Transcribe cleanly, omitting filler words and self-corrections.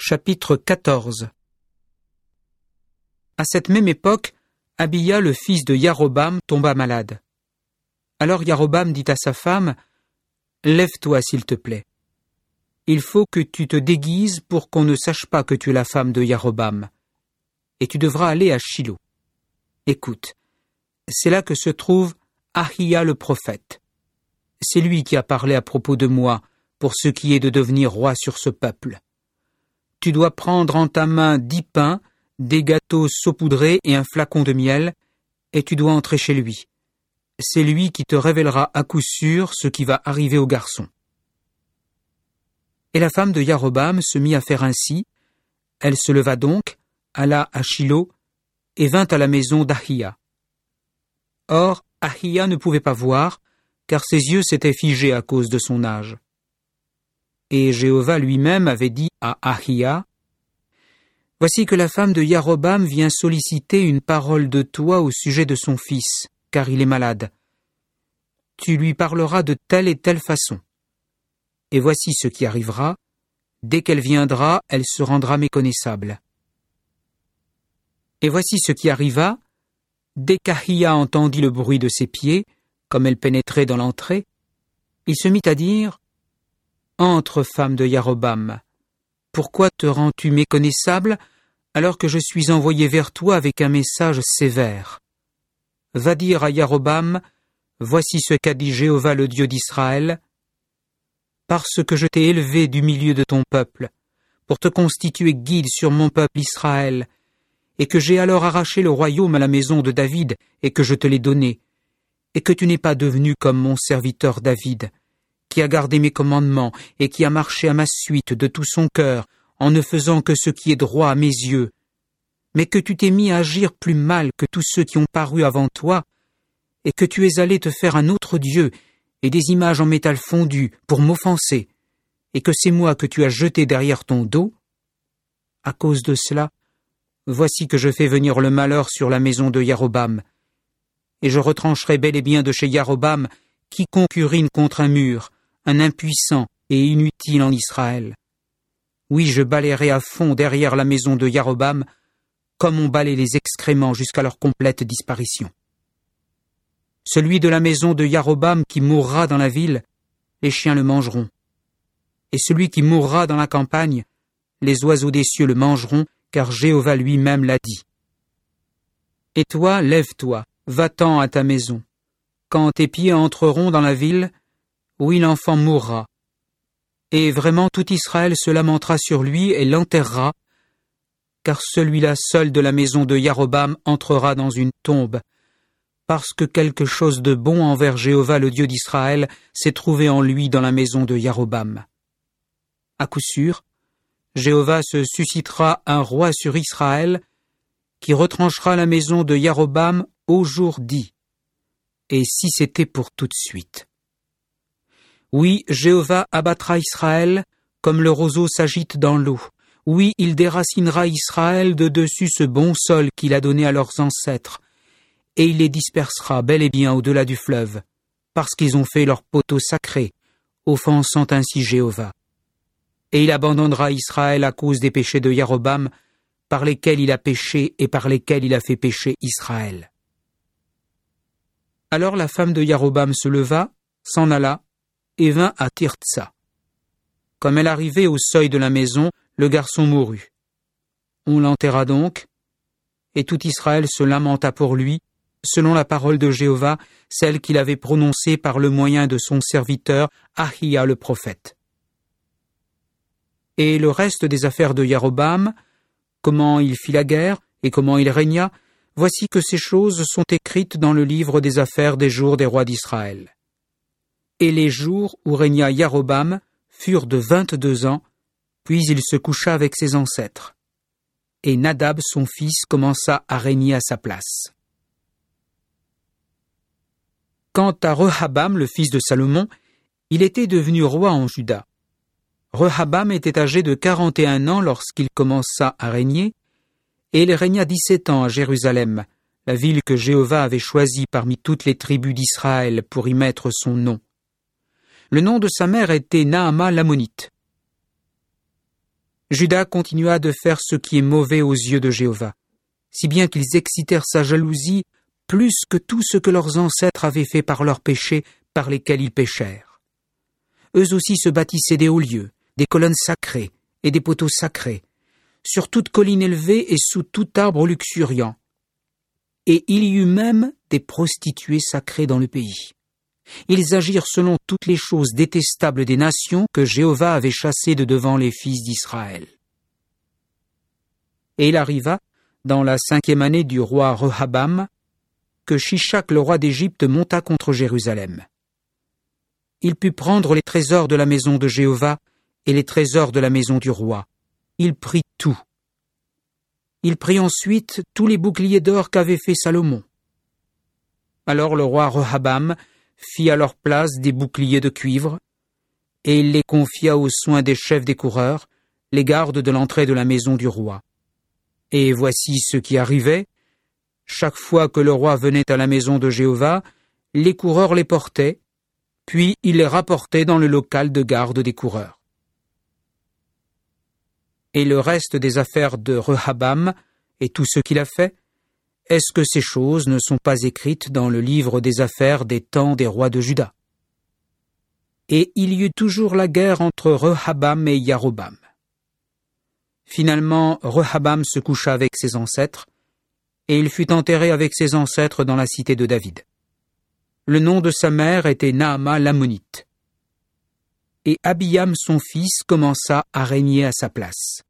Chapitre 14. À cette même époque, Abia, le fils de Yaroboam, tomba malade. Alors Yaroboam dit à sa femme, « Lève-toi, s'il te plaît. Il faut que tu te déguises pour qu'on ne sache pas que tu es la femme de Yaroboam. Et tu devras aller à Shilo. Écoute, c'est là que se trouve Ahia le prophète. C'est lui qui a parlé à propos de moi pour ce qui est de devenir roi sur ce peuple. Tu dois prendre en ta main 10 pains, des gâteaux saupoudrés et un flacon de miel, et tu dois entrer chez lui. C'est lui qui te révélera à coup sûr ce qui va arriver au garçon. » Et la femme de Yaroboam se mit à faire ainsi. Elle se leva donc, alla à Shilo, et vint à la maison d'Ahia. Or, Ahia ne pouvait pas voir, car ses yeux s'étaient figés à cause de son âge. Et Jéhovah lui-même avait dit à Ahia, « Voici que la femme de Yaroboam vient solliciter une parole de toi au sujet de son fils, car il est malade. Tu lui parleras de telle et telle façon. Et voici ce qui arrivera, dès qu'elle viendra, elle se rendra méconnaissable. » Et voici ce qui arriva, dès qu'Ahia entendit le bruit de ses pieds, comme elle pénétrait dans l'entrée, il se mit à dire, « Entre, femme de Yaroboam, pourquoi te rends-tu méconnaissable alors que je suis envoyé vers toi avec un message sévère? Va dire à Yaroboam, voici ce qu'a dit Jéhovah le Dieu d'Israël, parce que je t'ai élevé du milieu de ton peuple, pour te constituer guide sur mon peuple Israël, et que j'ai alors arraché le royaume à la maison de David, et que je te l'ai donné, et que tu n'es pas devenu comme mon serviteur David, qui a gardé mes commandements et qui a marché à ma suite de tout son cœur, en ne faisant que ce qui est droit à mes yeux, mais que tu t'es mis à agir plus mal que tous ceux qui ont paru avant toi, et que tu es allé te faire un autre Dieu et des images en métal fondu pour m'offenser, et que c'est moi que tu as jeté derrière ton dos, à cause de cela, voici que je fais venir le malheur sur la maison de Yaroboam, et je retrancherai bel et bien de chez Yaroboam quiconque urine contre un mur, un impuissant et inutile en Israël. Oui, je balayerai à fond derrière la maison de Yaroboam, comme on balaie les excréments jusqu'à leur complète disparition. Celui de la maison de Yaroboam qui mourra dans la ville, les chiens le mangeront. Et celui qui mourra dans la campagne, les oiseaux des cieux le mangeront, car Jéhovah lui-même l'a dit. Et toi, lève-toi, va-t'en à ta maison. Quand tes pieds entreront dans la ville, oui, l'enfant mourra. Et vraiment tout Israël se lamentera sur lui et l'enterrera, car celui-là seul de la maison de Yaroboam entrera dans une tombe, parce que quelque chose de bon envers Jéhovah le Dieu d'Israël s'est trouvé en lui dans la maison de Yaroboam. À coup sûr, Jéhovah se suscitera un roi sur Israël qui retranchera la maison de Yaroboam au jour dit, et si c'était pour tout de suite. Oui, Jéhovah abattra Israël comme le roseau s'agite dans l'eau. Oui, il déracinera Israël de dessus ce bon sol qu'il a donné à leurs ancêtres, et il les dispersera bel et bien au-delà du fleuve, parce qu'ils ont fait leur poteau sacré, offensant ainsi Jéhovah. Et il abandonnera Israël à cause des péchés de Yaroboam, par lesquels il a péché et par lesquels il a fait pécher Israël. Alors la femme de Yaroboam se leva, s'en alla, et vint à Tirtsa. Comme elle arrivait au seuil de la maison, le garçon mourut. On l'enterra donc, et tout Israël se lamenta pour lui, selon la parole de Jéhovah, celle qu'il avait prononcée par le moyen de son serviteur Ahia le prophète. Et le reste des affaires de Yaroboam, comment il fit la guerre et comment il régna, voici que ces choses sont écrites dans le livre des affaires des jours des rois d'Israël. Et les jours où régna Yaroboam furent de 22 ans, puis il se coucha avec ses ancêtres. Et Nadab, son fils, commença à régner à sa place. Quant à Rehabam, le fils de Salomon, il était devenu roi en Juda. Rehabam était âgé de 41 ans lorsqu'il commença à régner, et il régna 17 ans à Jérusalem, la ville que Jéhovah avait choisie parmi toutes les tribus d'Israël pour y mettre son nom. Le nom de sa mère était Naama l'Ammonite. Juda continua de faire ce qui est mauvais aux yeux de Jéhovah, si bien qu'ils excitèrent sa jalousie plus que tout ce que leurs ancêtres avaient fait par leurs péchés par lesquels ils péchèrent. Eux aussi se bâtissaient des hauts lieux, des colonnes sacrées et des poteaux sacrés, sur toute colline élevée et sous tout arbre luxuriant. Et il y eut même des prostituées sacrées dans le pays. Ils agirent selon toutes les choses détestables des nations que Jéhovah avait chassées de devant les fils d'Israël. Et il arriva, dans la 5e année du roi Rehabam, que Shishak le roi d'Égypte monta contre Jérusalem. Il put prendre les trésors de la maison de Jéhovah et les trésors de la maison du roi. Il prit tout. Il prit ensuite tous les boucliers d'or qu'avait fait Salomon. Alors le roi Rehabam fit à leur place des boucliers de cuivre, et il les confia aux soins des chefs des coureurs, les gardes de l'entrée de la maison du roi. Et voici ce qui arrivait. Chaque fois que le roi venait à la maison de Jéhovah, les coureurs les portaient, puis il les rapportait dans le local de garde des coureurs. Et le reste des affaires de Rehabam, et tout ce qu'il a fait, est-ce que ces choses ne sont pas écrites dans le livre des affaires des temps des rois de Juda? Et il y eut toujours la guerre entre Rehabam et Yarobam. Finalement, Rehabam se coucha avec ses ancêtres, et il fut enterré avec ses ancêtres dans la cité de David. Le nom de sa mère était Naama l'Ammonite. Et Abiyam son fils commença à régner à sa place.